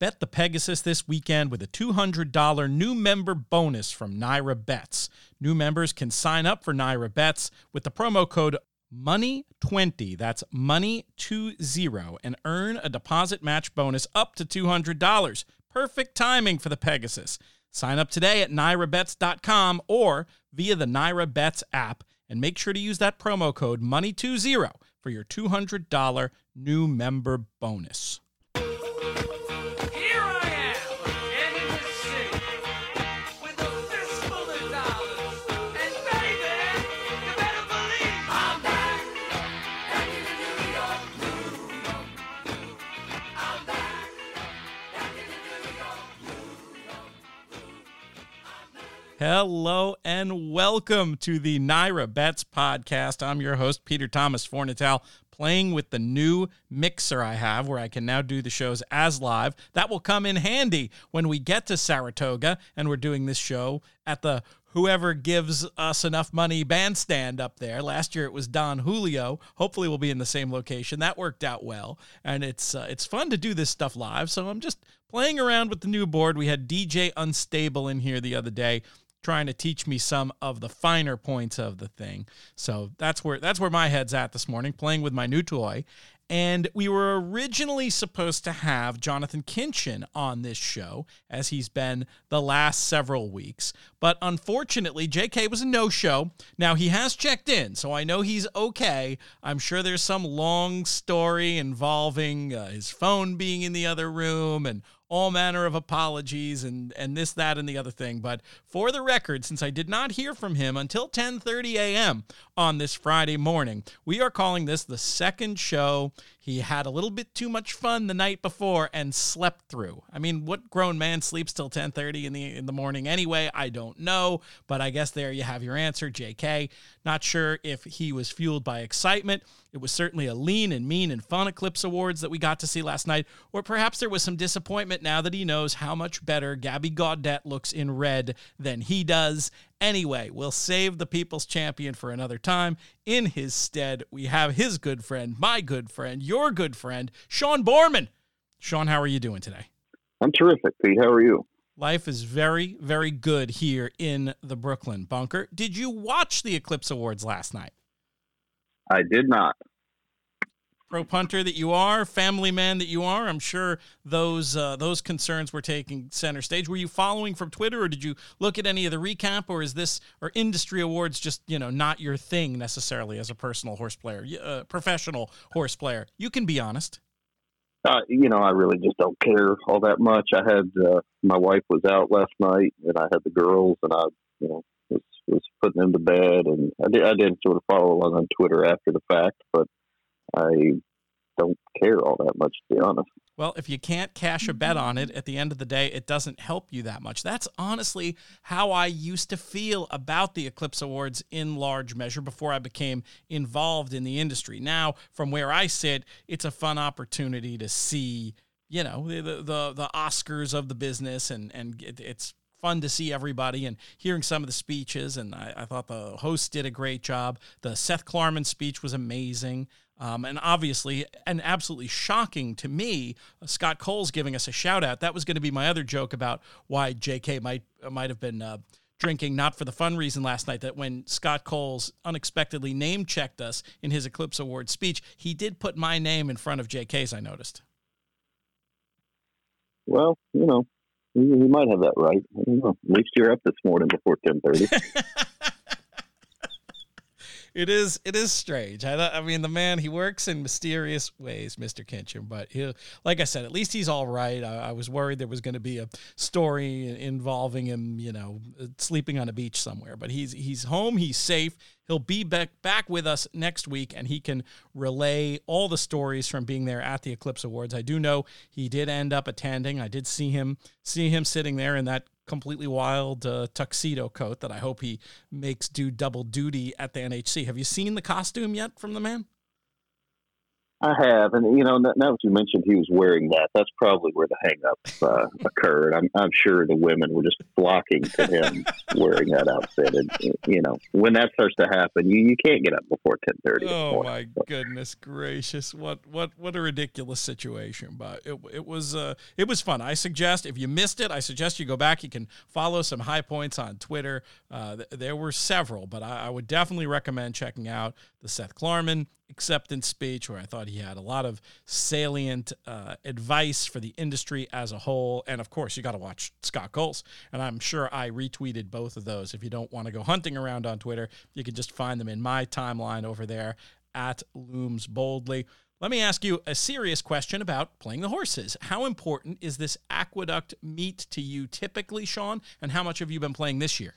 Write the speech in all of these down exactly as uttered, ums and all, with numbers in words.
Bet the Pegasus this weekend with a two hundred dollars new member bonus from Naira Bets. New members can sign up for Naira Bets with the promo code money twenty, that's money twenty, and earn a deposit match bonus up to two hundred dollars. Perfect timing for the Pegasus. Sign up today at naira bets dot com or via the Naira Bets app, and make sure to use that promo code money twenty for your two hundred dollars new member bonus. Hello and welcome to the Naira Bets podcast. I'm your host, Peter Thomas Fornital, playing with the new mixer I have where I can now do the shows as live. That will come in handy when we get to Saratoga and we're doing this show at the Whoever Gives Us Enough Money bandstand up there. Last year it was Don Julio. Hopefully we'll be in the same location. That worked out well, and it's uh, it's fun to do this stuff live, so I'm just playing around with the new board. We had D J Unstable in here the other day, trying to teach me some of the finer points of the thing. So that's where that's where my head's at this morning, playing with my new toy. And we were originally supposed to have Jonathan Kinchin on this show, as he's been the last several weeks. But unfortunately, J K was a no-show. Now, he has checked in, so I know he's okay. I'm sure there's some long story involving uh, his phone being in the other room and all manner of apologies and, and this, that, and the other thing. But for the record, since I did not hear from him until ten thirty a.m. on this Friday morning, we are calling this the second show he had a little bit too much fun the night before and slept through. I mean, what grown man sleeps till ten thirty in the in the morning anyway? I don't know, but I guess there you have your answer, J K. Not sure if he was fueled by excitement. It was certainly a lean and mean and fun Eclipse Awards that we got to see last night, or perhaps there was some disappointment now that he knows how much better Gabby Gaudet looks in red than he does. Anyway, we'll save the People's Champion for another time. In his stead, we have his good friend, my good friend, your good friend, Sean Borman. Sean, how are you doing today? I'm terrific, Pete. How are you? Life is very, very good here in the Brooklyn bunker. Did you watch the Eclipse Awards last night? I did not. Pro punter that you are, family man that you are, I'm sure those uh, those concerns were taking center stage. Were you following from Twitter, or did you look at any of the recap, or is this or industry awards just, you know, not your thing necessarily as a personal horse player, uh, professional horse player? You can be honest. Uh, you know, I really just don't care all that much. I had uh, my wife was out last night, and I had the girls, and I, you know, was, was putting them to bed, and I did. I didn't sort of follow along on Twitter after the fact, but I don't care all that much, to be honest. Well, if you can't cash a bet on it, at the end of the day, it doesn't help you that much. That's honestly how I used to feel about the Eclipse Awards in large measure before I became involved in the industry. Now, from where I sit, it's a fun opportunity to see, you know, the the, the Oscars of the business, and, and it, it's fun to see everybody and hearing some of the speeches, and I, I thought the host did a great job. The Seth Klarman speech was amazing. Um, and obviously, and absolutely shocking to me, uh, Scott Coles giving us a shout out. That was going to be my other joke about why J K might uh, might have been uh, drinking, not for the fun reason last night, that when Scott Coles unexpectedly name checked us in his Eclipse Award speech, he did put my name in front of J K's, I noticed. Well, you know, you, you might have that right. I don't know. At least you're up this morning before ten thirty. It is it is strange. I, I mean, the man, he works in mysterious ways, Mister Kinchin, but he, like I said, at least he's all right. I, I was worried there was going to be a story involving him, you know, sleeping on a beach somewhere, but he's he's home, he's safe. He'll be back, back with us next week, and he can relay all the stories from being there at the Eclipse Awards. I do know he did end up attending. I did see him see him sitting there in that completely wild uh, tuxedo coat that I hope he makes do double duty at the N H C. Have you seen the costume yet from the man? I have, and you know, now that you mentioned he was wearing that, that's probably where the hang-up uh, occurred. I'm, I'm sure the women were just flocking to him wearing that outfit, and you know, when that starts to happen, you, you can't get up before ten thirty. Oh my goodness gracious! What what what a ridiculous situation, but it it was uh, it was fun. I suggest if you missed it, I suggest you go back. You can follow some high points on Twitter. Uh, th- there were several, but I, I would definitely recommend checking out the Seth Klarman acceptance speech, where I thought he had a lot of salient uh, advice for the industry as a whole. And of course, you got to watch Scott Coles. And I'm sure I retweeted both of those. If you don't want to go hunting around on Twitter, you can just find them in my timeline over there at Looms Boldly. Let me ask you a serious question about playing the horses. How important is this Aqueduct meet to you typically, Sean? And how much have you been playing this year?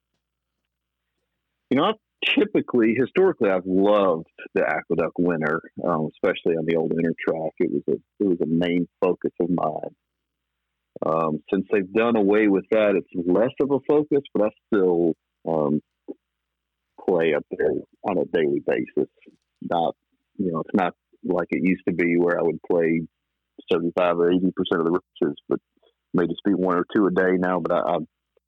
You know, I've typically, historically, I've loved the Aqueduct winter, um, especially on the old inner track. It was a it was a main focus of mine. Um, since they've done away with that, it's less of a focus, but I still um, play up there on a daily basis. Not, you know, it's not like it used to be where I would play seventy-five or eighty percent of the races, but may just be one or two a day now. But I, I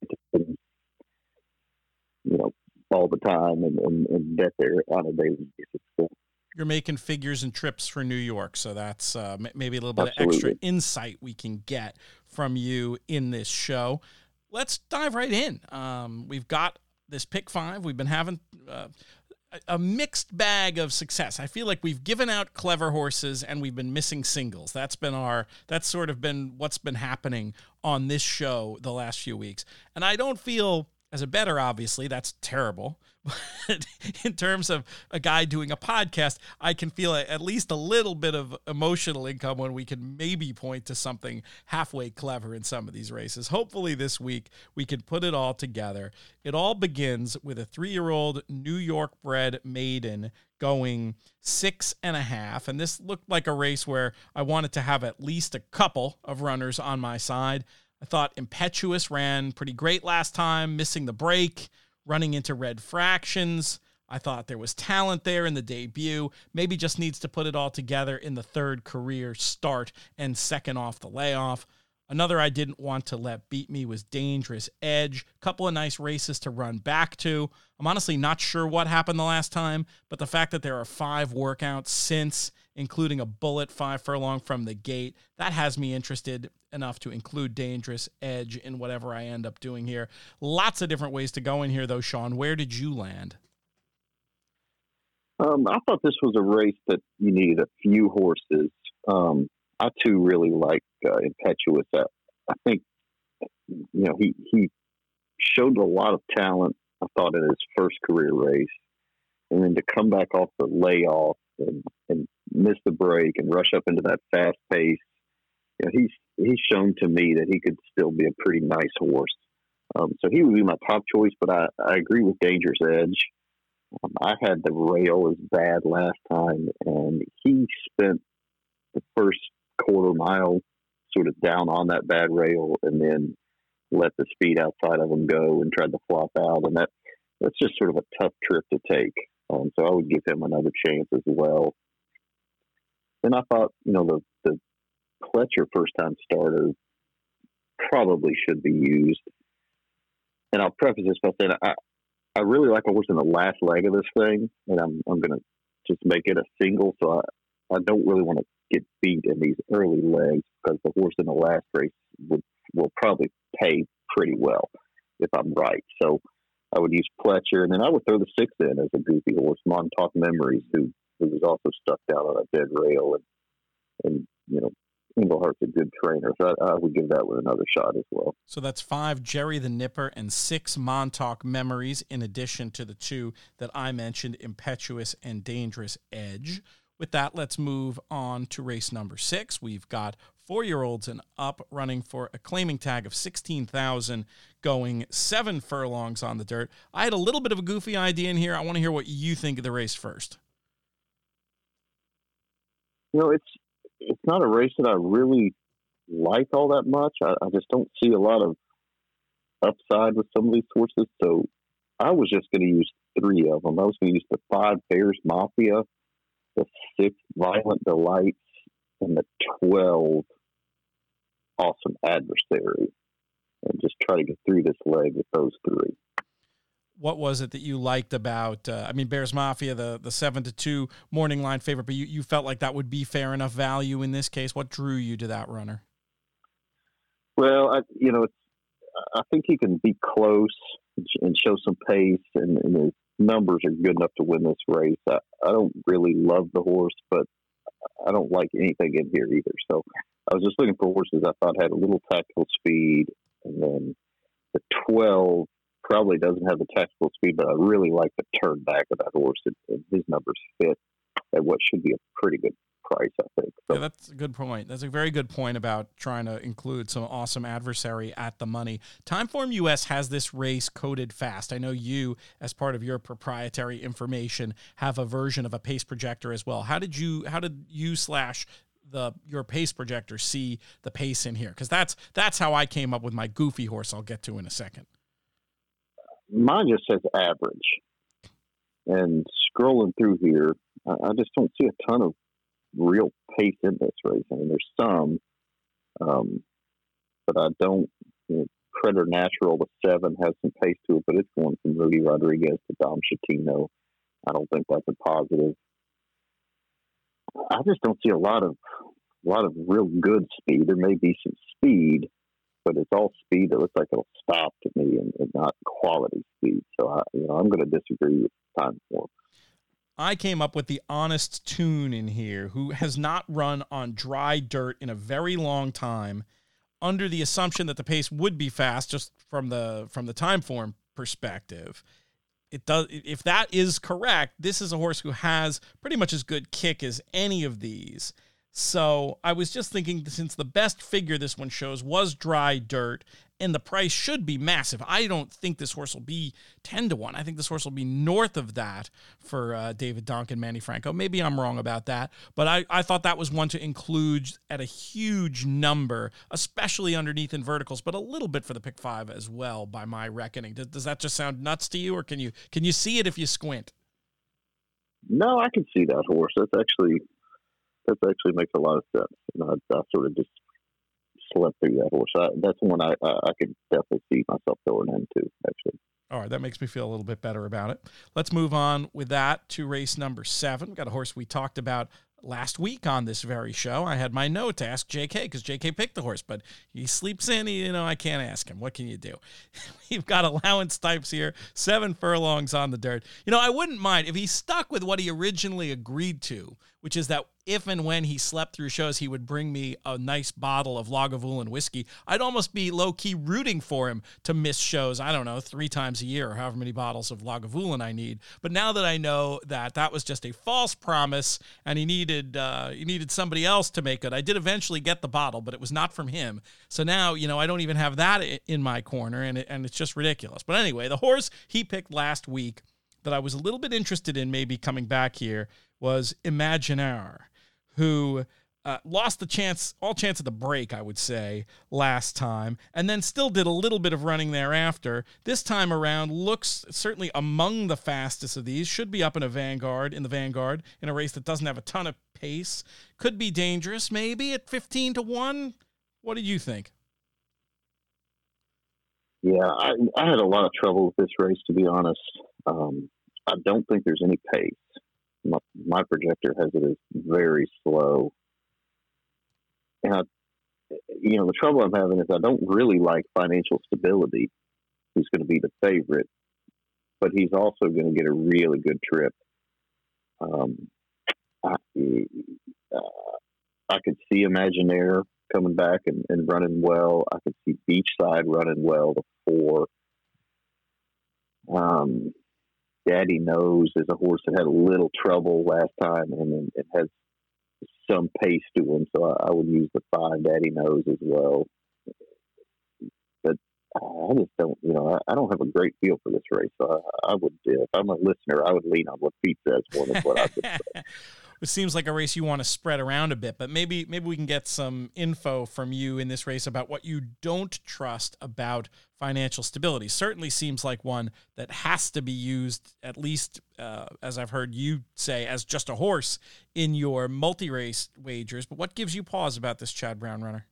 you know, all the time and, and, and bet there on a daily basis. So, you're making figures and trips for New York, so that's uh, m- maybe a little bit absolutely. of extra insight we can get from you in this show. Let's dive right in. Um, we've got this pick five. We've been having uh, a mixed bag of success. I feel like we've given out clever horses and we've been missing singles. That's been our, that's sort of been what's been happening on this show the last few weeks. And I don't feel, as a bettor, obviously, that's terrible. But in terms of a guy doing a podcast, I can feel at least a little bit of emotional income when we can maybe point to something halfway clever in some of these races. Hopefully this week we can put it all together. It all begins with a three-year-old New York-bred maiden going six and a half. And this looked like a race where I wanted to have at least a couple of runners on my side. I thought Impetuous ran pretty great last time, missing the break, running into red fractions. I thought there was talent there in the debut. Maybe just needs to put it all together in the third career start and second off the layoff. Another I didn't want to let beat me was Dangerous Edge. Couple of nice races to run back to. I'm honestly not sure what happened the last time, but the fact that there are five workouts since, including a bullet five furlong from the gate, that has me interested enough to include Dangerous Edge in whatever I end up doing here. Lots of different ways to go in here, though, Sean. Where did you land? Um, I thought this was a race that you needed a few horses. Um, I, too, really like uh, Impetuous. I, I think, you know, he, he showed a lot of talent, I thought, in his first career race. And then to come back off the layoff and, and miss the break and rush up into that fast pace, you know, he's he's shown to me that he could still be a pretty nice horse. Um, so he would be my top choice, but I, I agree with Dangerous Edge. Um, I had the rail as bad last time, and he spent the first quarter mile sort of down on that bad rail and then let the speed outside of him go and tried to flop out. And that that's just sort of a tough trip to take. Um, so I would give him another chance as well. Then I thought, you know, the, the Pletcher first-time starter probably should be used. And I'll preface this by saying I, I really like a horse in the last leg of this thing, and I'm I'm going to just make it a single. So I, I don't really want to get beat in these early legs because the horse in the last race would will probably pay pretty well if I'm right. So I would use Pletcher, and then I would throw the sixth in as a goofy horse, Montauk Memories, who who was also stuck down on a dead rail, and and you know. Englehart's a good trainer, so I, I would give that one another shot as well. So that's five Jerry the Nipper and six Montauk Memories, in addition to the two that I mentioned, Impetuous and Dangerous Edge. With that, let's move on to race number six. We've got four-year-olds and up running for a claiming tag of sixteen thousand, going seven furlongs on the dirt. I had a little bit of a goofy idea in here. I want to hear what you think of the race first. You know, it's It's not a race that I really like all that much. I, I just don't see a lot of upside with some of these horses. So I was just going to use three of them. I was going to use the five Bears Mafia, the six, Violent Delights, and the twelve, Awesome Adversary, and just try to get through this leg with those three. What was it that you liked about, uh, I mean, Bears Mafia, the, the seven to two morning line favorite, but you, you felt like that would be fair enough value in this case? What drew you to that runner? Well, I, you know, it's, I think he can be close and show some pace, and, and his numbers are good enough to win this race. I, I don't really love the horse, but I don't like anything in here either. So I was just looking for horses I thought had a little tactical speed, and then the twelve probably doesn't have the tactical speed, but I really like the turn back of that horse, and, and his numbers fit at what should be a pretty good price, I think. So. Yeah, that's a good point. That's a very good point about trying to include some Awesome Adversary at the money. Timeform U S has this race coded fast. I know you, as part of your proprietary information, have a version of a pace projector as well. How did you, how did you slash the your pace projector see the pace in here? Because that's that's how I came up with my goofy horse I'll get to in a second. Mine just says average. And scrolling through here, I just don't see a ton of real pace in this race. I mean, there's some, um, but I don't. You know, Predator Natural, the seven, has some pace to it, but it's going from Rudy Rodriguez to Dom Chatino. I don't think that's a positive. I just don't see a lot of a lot of real good speed. There may be some speed, but it's all speed that looks like it'll stop to me, and, and not quality speed. So, I, you know, I'm going to disagree with Timeform. I came up with the Honest Tune in here, who has not run on dry dirt in a very long time, under the assumption that the pace would be fast, just from the from the Timeform perspective. It does. If that is correct, this is a horse who has pretty much as good kick as any of these. So I was just thinking, since the best figure this one shows was dry dirt, and the price should be massive, I don't think this horse will be ten to one. I think this horse will be north of that for uh, David Duncan, Manny Franco. Maybe I'm wrong about that, but I, I thought that was one to include at a huge number, especially underneath in verticals, but a little bit for the pick five as well, by my reckoning. Does, does that just sound nuts to you, or can you can you see it if you squint? No, I can see that horse. That's actually... That actually makes a lot of sense. You know, I, I sort of just slept through that horse. I, that's one I, I, I could definitely see myself going into, actually. All right, that makes me feel a little bit better about it. Let's move on with that to race number seven. We've got a horse we talked about last week on this very show. I had my note to ask J K, because J K picked the horse, but he sleeps in. You know, I can't ask him. What can you do? We've got Allowance Types here, seven furlongs on the dirt. You know, I wouldn't mind if he stuck with what he originally agreed to, which is that if and when he slept through shows, he would bring me a nice bottle of Lagavulin whiskey. I'd almost be low-key rooting for him to miss shows, I don't know, three times a year, or however many bottles of Lagavulin I need. But now that I know that that was just a false promise, and he needed uh, he needed somebody else to make it, I did eventually get the bottle, but it was not from him. So now, you know, I don't even have that in my corner, and it, and it's just ridiculous. But anyway, the horse he picked last week that I was a little bit interested in maybe coming back here was Imaginaire, who uh, lost the chance, all chance of the break, I would say, last time, and then still did a little bit of running thereafter. This time around looks certainly among the fastest of these, should be up in a Vanguard, in the Vanguard, in a race that doesn't have a ton of pace. Could be dangerous, maybe, at fifteen to one. What do you think? Yeah, I, I had a lot of trouble with this race, to be honest. Um, I don't think there's any pace. My, my projector has it as very slow. And, I, you know, the trouble I'm having is I don't really like Financial Stability, who's going to be the favorite, but he's also going to get a really good trip. Um, I, uh, I could see Imaginaire coming back and, and running well. I could see Beachside running well, the four. Um, Daddy Knows is a horse that had a little trouble last time, and it has some pace to him, so I, I would use the five, Daddy Knows, as well. But I just don't, you know, I, I don't have a great feel for this race, so I, I would, if I'm a listener, I would lean on what Pete says more than what I would say. it seems like a race you want to spread around a bit, but maybe maybe we can get some info from you in this race about what you don't trust about financial stability. Certainly seems like one that has to be used, at least uh, as I've heard you say, as just a horse in your multi-race wagers. But what gives you pause about this Chad Brown runner?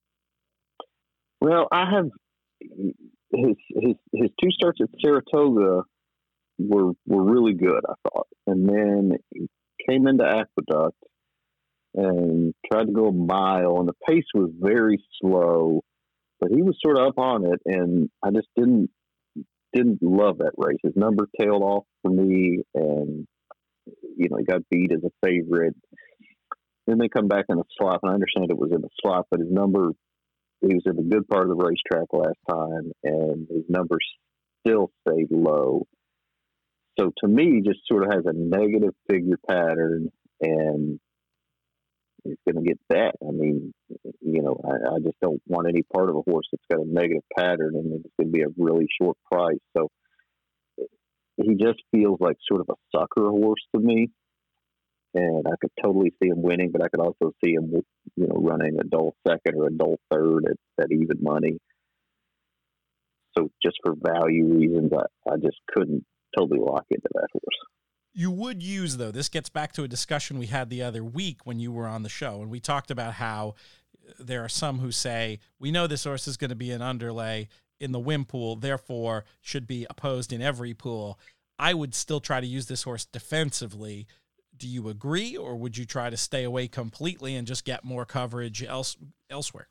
Well, I have his his his two starts at Saratoga were were really good, I thought, and then he came into Aqueduct and tried to go a mile, and the pace was very slow, but he was sort of up on it, and I just didn't didn't love that race. His number tailed off for me, and you know he got beat as a favorite. Then they come back in the slot, and I understand it was in the slot, but his number. He was in the good part of the racetrack last time, and his numbers still stayed low. So to me, he just sort of has a negative figure pattern, and he's going to get that. I mean, you know, I, I just don't want any part of a horse that's got a negative pattern, and it's going to be a really short price. So he just feels like sort of a sucker horse to me. And I could totally see him winning, but I could also see him, you know, running a dull second or a dull third at, at even money. So just for value reasons, I, I just couldn't totally lock into that horse. You would use, though, this gets back to a discussion we had the other week when you were on the show, and we talked about how there are some who say, we know this horse is going to be an underlay in the win pool, therefore should be opposed in every pool. I would still try to use this horse defensively. Do you agree, or would you try to stay away completely and just get more coverage else, elsewhere?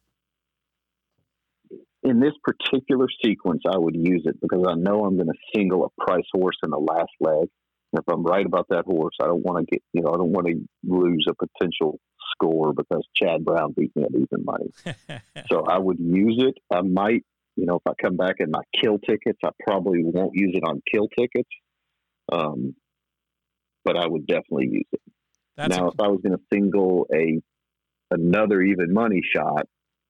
In this particular sequence, I would use it because I know I'm going to single a price horse in the last leg. And if I'm right about that horse, I don't want to get, you know, I don't want to lose a potential score because Chad Brown beat me at even money. So I would use it. I might, you know, if I come back in my kill tickets, I probably won't use it on kill tickets. Um, but I would definitely use it. That's now, a- if I was going to single a another even money shot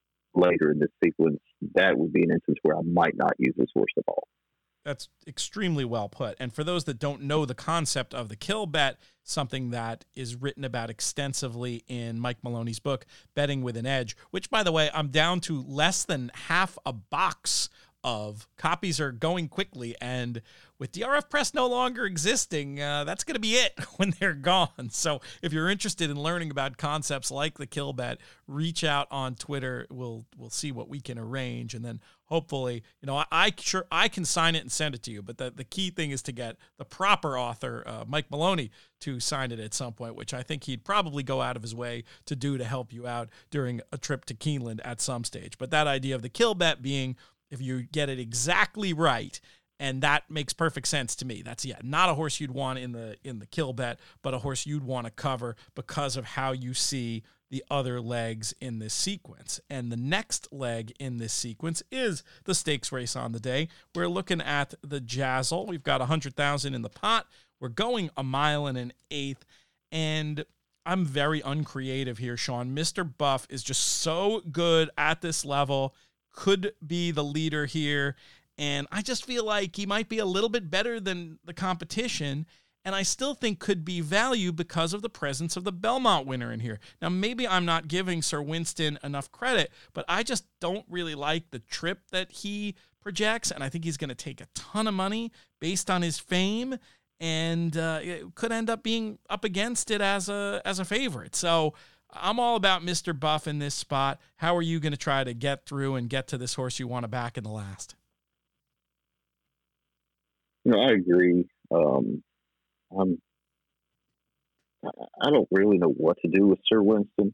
later in this sequence, that would be an instance where I might not use this horse at all. That's extremely well put. And for those that don't know the concept of the kill bet, something that is written about extensively in Mike Maloney's book, Betting with an Edge, which, by the way, I'm down to less than half a box of. Copies are going quickly, and with D R F Press no longer existing, uh, that's going to be it when they're gone. So if you're interested in learning about concepts like the kill bet, reach out on Twitter. We'll we'll see what we can arrange, and then hopefully, you know, I, I sure I can sign it and send it to you. But the, the key thing is to get the proper author, uh, Mike Maloney, to sign it at some point, which I think he'd probably go out of his way to do to help you out during a trip to Keeneland at some stage. But that idea of the kill bet being, if you get it exactly right, and that makes perfect sense to me. That's, yeah, not a horse you'd want in the in the kill bet, but a horse you'd want to cover because of how you see the other legs in this sequence. And the next leg in this sequence is the stakes race on the day. We're looking at the Jazzle. We've got one hundred thousand in the pot. We're going a mile and an eighth, and I'm very uncreative here, Sean. Mister Buff is just so good at this level, could be the leader here, and I just feel like he might be a little bit better than the competition, and I still think could be value because of the presence of the Belmont winner in here. Now, maybe I'm not giving Sir Winston enough credit, but I just don't really like the trip that he projects, and I think he's going to take a ton of money based on his fame, and uh, it could end up being up against it as a as a favorite. So I'm all about Mister Buff in this spot. How are you going to try to get through and get to this horse you want to back in the last? You know, I agree. Um, I'm, I don't really know what to do with Sir Winston,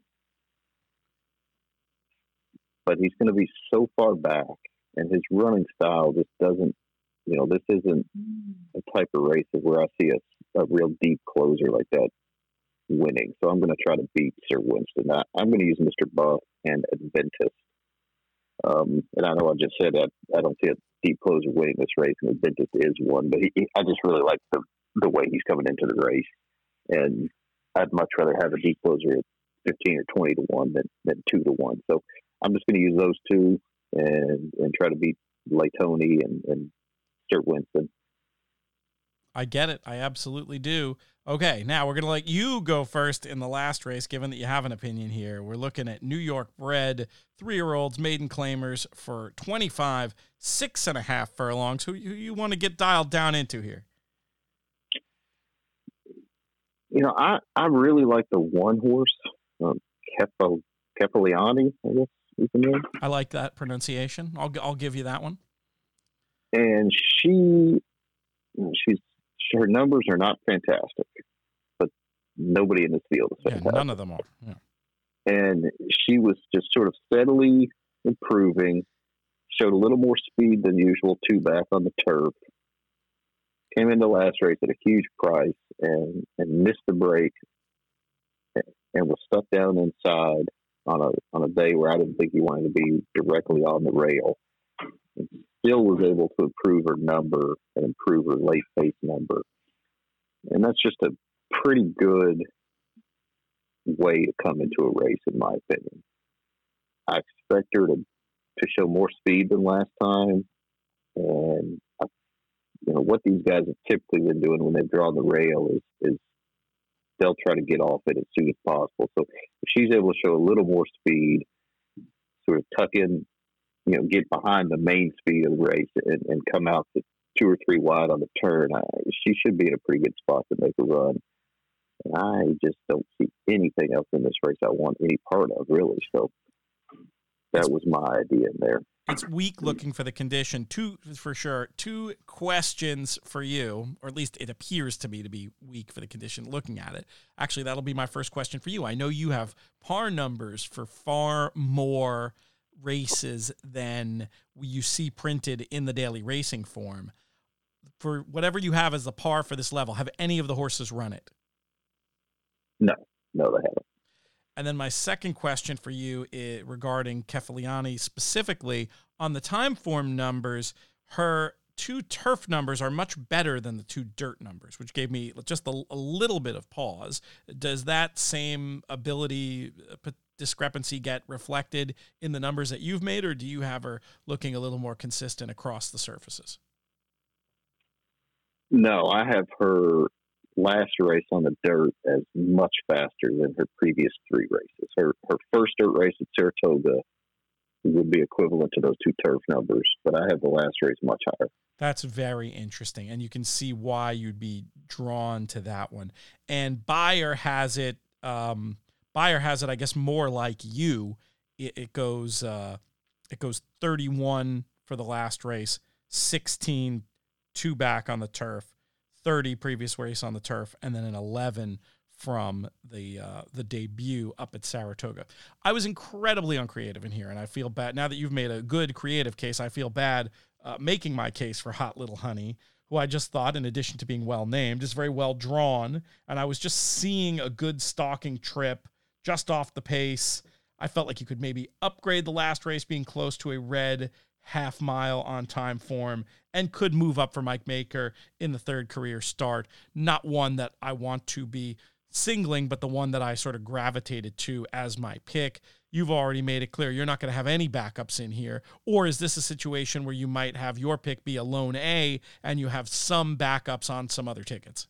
but he's going to be so far back, and his running style just doesn't, you know, this isn't a type of race where I see a, a real deep closer like that winning. So I'm going to try to beat Sir Winston. I, I'm going to use Mister Buff and Adventus. Um, and I know I just said that I don't see a deep closer winning this race, and Adventus is one, but he, he, I just really like the the way he's coming into the race, and I'd much rather have a deep closer at fifteen or twenty to one than, than two to one. So I'm just going to use those two and and try to beat Latoni and, and Sir Winston. I get it. I absolutely do. Okay, now we're going to let you go first in the last race, given that you have an opinion here. We're looking at New York bred three-year-olds, maiden claimers for twenty-five, six and a half furlongs. Who, who you want to get dialed down into here? You know, I, I really like the one horse, um, Kepo, Kepoliani, I guess is the name. I like that pronunciation. I'll I'll give you that one. And she, she's her numbers are not fantastic, but nobody in this field is fantastic. Yeah, none of them are. Yeah. And she was just sort of steadily improving, showed a little more speed than usual, two back on the turf. Came into last race at a huge price and, and missed the break and was stuck down inside on a on a day where I didn't think he wanted to be directly on the rail. And still was able to improve her number and improve her late pace number. And that's just a pretty good way to come into a race, in my opinion. I expect her to, to show more speed than last time. And, I, you know, what these guys have typically been doing when they've drawn the rail is, is they'll try to get off it as soon as possible. So if she's able to show a little more speed, sort of tuck in, you know, get behind the main speed of the race and, and come out to two or three wide on the turn, I, she should be in a pretty good spot to make a run. And I just don't see anything else in this race I want any part of, really. So that was my idea in there. It's weak looking for the condition. Two, for sure. Two questions for you, or at least it appears to me to be weak for the condition looking at it. Actually, that'll be my first question for you. I know you have par numbers for far more races than you see printed in the daily racing form. For whatever you have as the par for this level, have any of the horses run it? No, no, they haven't. And then my second question for you is regarding Kepoliani specifically on the time form numbers. Her two turf numbers are much better than the two dirt numbers, which gave me just a, a little bit of pause. Does that same ability uh, discrepancy get reflected in the numbers that you've made, or do you have her looking a little more consistent across the surfaces? No, I have her last race on the dirt as much faster than her previous three races. Her her first dirt race at Saratoga would be equivalent to those two turf numbers, but I have the last race much higher. That's very interesting, and you can see why you'd be drawn to that one. And Beyer has it, um, Beyer has it, I guess, more like you. It, it goes, uh, it goes thirty-one for the last race, sixteen two back on the turf, thirty previous race on the turf, and then an eleven from the uh, the debut up at Saratoga. I was incredibly uncreative in here, and I feel bad. Now that you've made a good creative case, I feel bad uh, making my case for Hot Little Honey, who I just thought, in addition to being well-named, is very well drawn, and I was just seeing a good stalking trip just off the pace. I felt like you could maybe upgrade the last race being close to a red half mile on time form and could move up for Mike Maker in the third career start. Not one that I want to be singling, but the one that I sort of gravitated to as my pick. You've already made it clear you're not going to have any backups in here. Or is this a situation where you might have your pick be a lone A and you have some backups on some other tickets?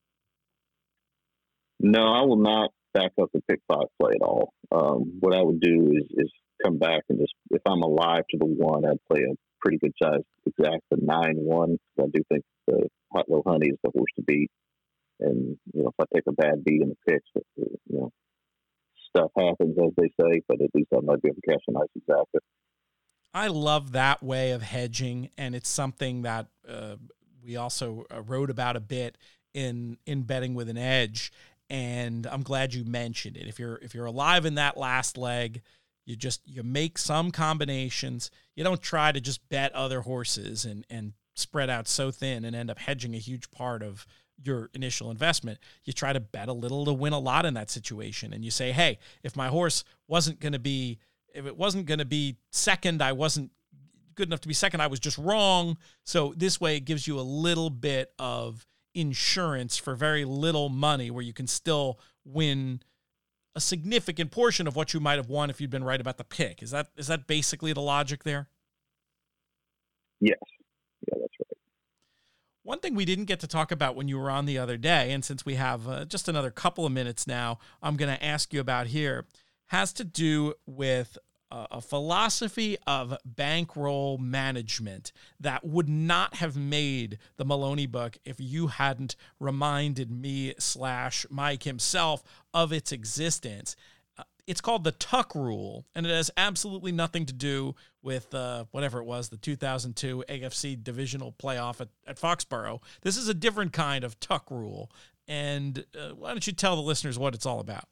No, I will not back up the pick five play at all. Um, what I would do is, is come back and just, if I'm alive to the one, I'd play a pretty good size exact, the nine one. I do think the Hot Little Honey is the horse to beat. And, you know, if I take a bad beat in the picks, you know, stuff happens, as they say, but at least I might be able to catch a nice exacta. I love that way of hedging, and it's something that uh, we also uh, wrote about a bit in in betting with an edge. And I'm glad you mentioned it. If you're if you're alive in that last leg, you just you make some combinations. You don't try to just bet other horses and and spread out so thin and end up hedging a huge part of your initial investment. You try to bet a little to win a lot in that situation. And you say, hey, if my horse wasn't going to be, if it wasn't going to be second, I wasn't good enough to be second. I was just wrong. So this way it gives you a little bit of insurance for very little money where you can still win a significant portion of what you might have won if you'd been right about the pick. Is that, is that basically the logic there? Yes. Yeah, that's right. One thing we didn't get to talk about when you were on the other day, and since we have uh, just another couple of minutes now, I'm going to ask you about here, has to do with a, a philosophy of bankroll management that would not have made the Maloney book if you hadn't reminded me slash Mike himself of its existence. It's called the Tuck Rule, and it has absolutely nothing to do with uh, whatever it was, the two thousand two A F C divisional playoff at, at Foxborough. This is a different kind of Tuck Rule, and uh, why don't you tell the listeners what it's all about?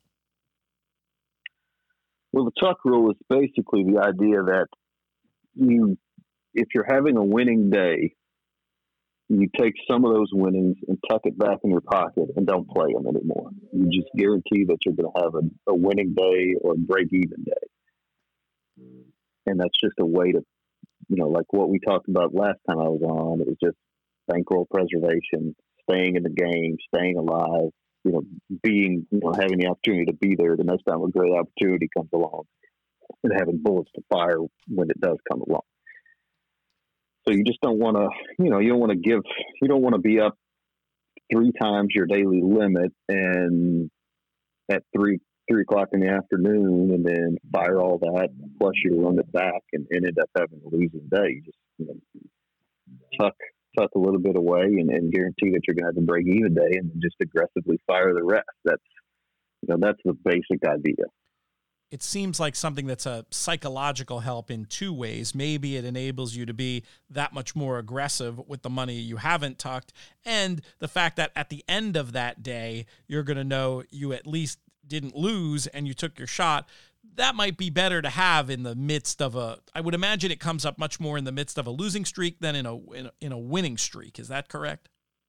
Well, the Tuck Rule is basically the idea that you, if you're having a winning day, you take some of those winnings and tuck it back in your pocket and don't play them anymore. You just guarantee that you're going to have a, a winning day or a break-even day. And that's just a way to, you know, like what we talked about last time I was on, it was just bankroll preservation, staying in the game, staying alive, you know, being, you know, having the opportunity to be there the next time a great opportunity comes along and having bullets to fire when it does come along. So you just don't want to, you know, you don't want to give, you don't want to be up three times your daily limit and at three, three o'clock in the afternoon and then fire all that plus your limit back and, and end up having a losing day. You just, you know, tuck, tuck a little bit away and, and guarantee that you're going to have a break even day and then just aggressively fire the rest. That's, you know, that's the basic idea. It seems like something that's a psychological help in two ways. Maybe it enables you to be that much more aggressive with the money you haven't tucked, and the fact that at the end of that day, you're going to know you at least didn't lose and you took your shot. That might be better to have in the midst of a, I would imagine it comes up much more in the midst of a losing streak than in a, in a, in a winning streak. Is that correct?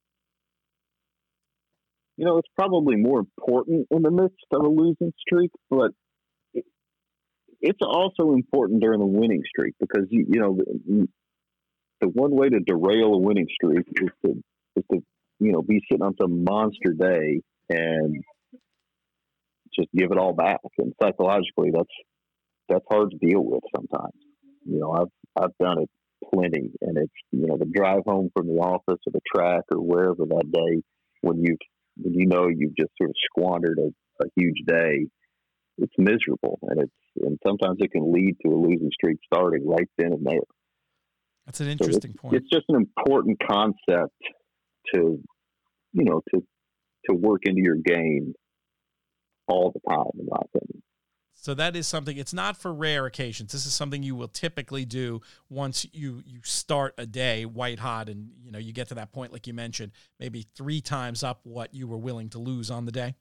You know, it's probably more important in the midst of a losing streak, but it's also important during the winning streak because, you, you know, the, the one way to derail a winning streak is to, is to, you know, be sitting on some monster day and just give it all back. And psychologically, that's, that's hard to deal with sometimes. You know, I've, I've done it plenty, and it's, you know, the drive home from the office or the track or wherever that day when you've, when you know, you've just sort of squandered a, a huge day, it's miserable, and it's, and sometimes it can lead to a losing streak starting right then and there. That's an interesting so it's, point. It's just an important concept to, you know, to to work into your game all the time, in my opinion. So that is something, it's not for rare occasions. This is something you will typically do once you, you start a day white hot and, you know, you get to that point, like you mentioned, maybe three times up what you were willing to lose on the day.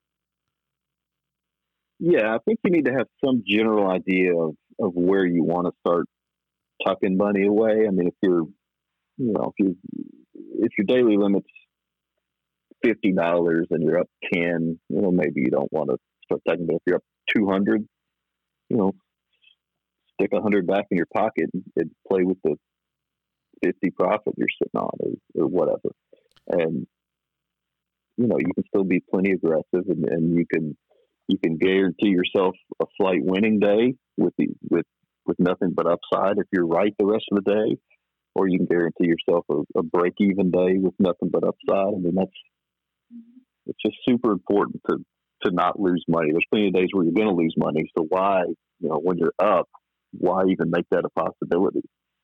Yeah, I think you need to have some general idea of, of where you want to start tucking money away. I mean, if you're, you know, if you if your daily limit's fifty dollars and you're up ten, you know, maybe you don't want to start tucking. But if you're up two hundred, you know, stick a hundred back in your pocket and, and play with the fifty profit you're sitting on, or, or whatever. And you know, you can still be plenty aggressive, and, and you can. You can guarantee yourself a slight winning day with the, with with nothing but upside if you're right the rest of the day, or you can guarantee yourself a, a break even day with nothing but upside. I mean, that's it's just super important to to not lose money. There's plenty of days where you're going to lose money, so why, you know, when you're up, why even make that a possibility?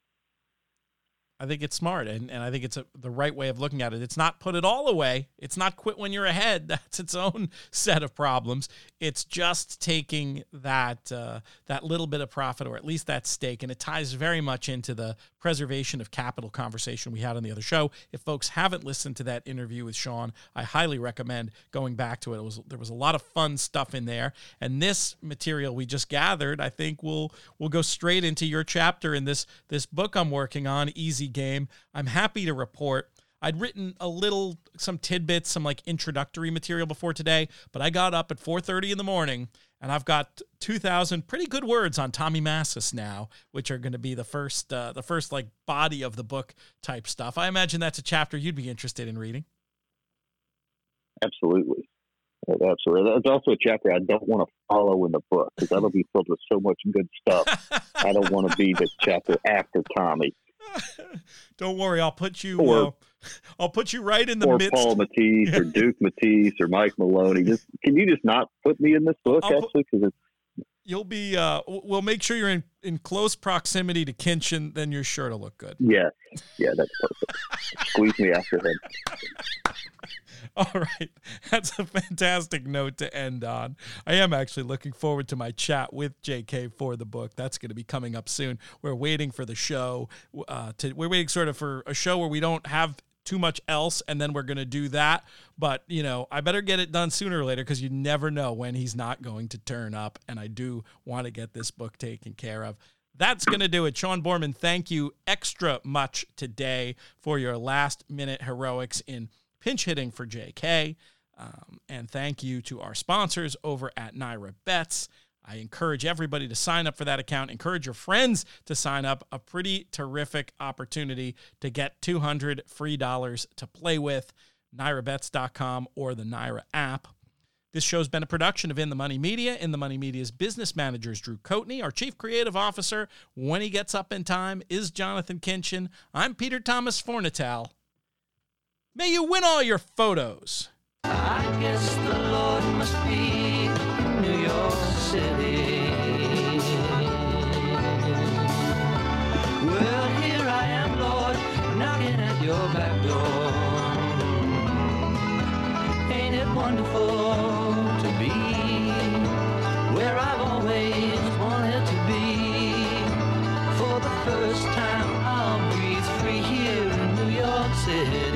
I think it's smart, and, and I think it's a, the right way of looking at it. It's not put it all away. It's not quit when you're ahead. That's its own set of problems. It's just taking that uh, that little bit of profit, or at least that stake, and it ties very much into the preservation of capital conversation we had on the other show. If folks haven't listened to that interview with Sean, I highly recommend going back to it. It was there was a lot of fun stuff in there, and this material we just gathered, I think, will will go straight into your chapter in this this book I'm working on, Easy Game. I'm happy to report I'd written a little, some tidbits, some like introductory material before today, but I got up at four thirty in the morning and I've got two thousand pretty good words on Tommy Massis now, which are going to be the first, uh, the first like body of the book type stuff. I imagine that's a chapter you'd be interested in reading. Absolutely. Absolutely. That's also a chapter I don't want to follow in the book because that'll be filled with so much good stuff. I don't want to be the chapter after Tommy. Don't worry, I'll put you. Or, uh, I'll put you right in the or midst. Paul Matisse or Duke Matisse or Mike Maloney. Just can you just not put me in this book I'll actually? Because it's You'll be, uh, we'll make sure you're in, in close proximity to Kinchin, then you're sure to look good. Yeah. Yeah, that's perfect. Squeeze me after him. All right. That's a fantastic note to end on. I am actually looking forward to my chat with J K for the book. That's going to be coming up soon. We're waiting for the show. Uh, to, we're waiting sort of for a show where we don't have too much else, and then we're going to do that. But, you know, I better get it done sooner or later because you never know when he's not going to turn up, and I do want to get this book taken care of. That's going to do it. Sean Borman, thank you extra much today for your last-minute heroics in pinch hitting for J K. Um, and thank you to our sponsors over at Naira Bets. I encourage everybody to sign up for that account. Encourage your friends to sign up. A pretty terrific opportunity to get two hundred free dollars to play with. Naira Bets dot com or the Naira app. This show's been a production of In the Money Media. In the Money Media's business manager is Drew Coatney. Our chief creative officer, when he gets up in time, is Jonathan Kinchin. I'm Peter Thomas Fornatale. May you win all your photos. I guess the Lord must be New York City. Well, here I am, Lord, knocking at your back door. Ain't it wonderful to be where I've always wanted to be? For the first time, I'll breathe free here in New York City.